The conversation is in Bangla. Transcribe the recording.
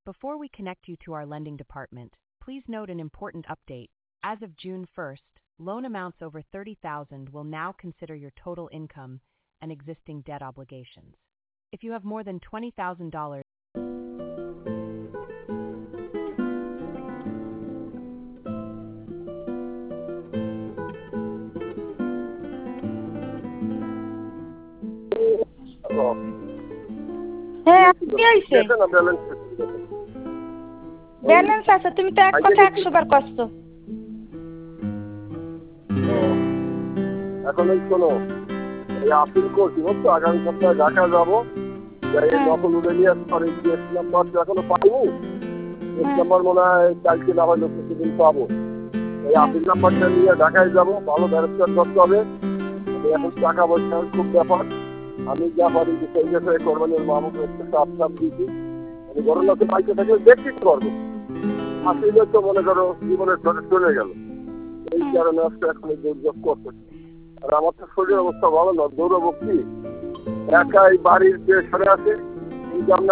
Before we connect you to our lending department, please note an important update. As of June 1st, loan amounts over $30,000 will now consider your total income and existing debt obligations. If you have more than $20,000, হ্যাঁ কি হইছে ব্যালেন্স আছে তুমি তো এক কথা 100 বার কষ্ট এখন এই শোনো এই আপিল করছি বুঝছো আগামী সপ্তাহে ঢাকা যাবো যখন উঠে নিয়ে আসতে জিএস নাম্বার তো এখনো পাইনি জিএস নাম্বার মনে হয় কালকে না হয় কিছুদিন পাবো এই আপিল নাম্বারটা নিয়ে ঢাকায় যাবো ভালো ব্যারিস্টার করতে হবে এখন টাকা পয়সার খুব ব্যাপার আমি যা পারি যে সেই বিষয়ে কোরবানির মামুকে একটু চাপ দিয়েছি আমি গণনাকে পাইতে থাকলে দেখতে পারবো আসলে তো মনে করো জীবনের চলে গেল এই কারণে আজকে এখন এই দুর্যোগ করতেছে আর আমার তো শরীরের অবস্থা ভালো না দৌড়াবো কি একাই বাড়ির যে সরে আছে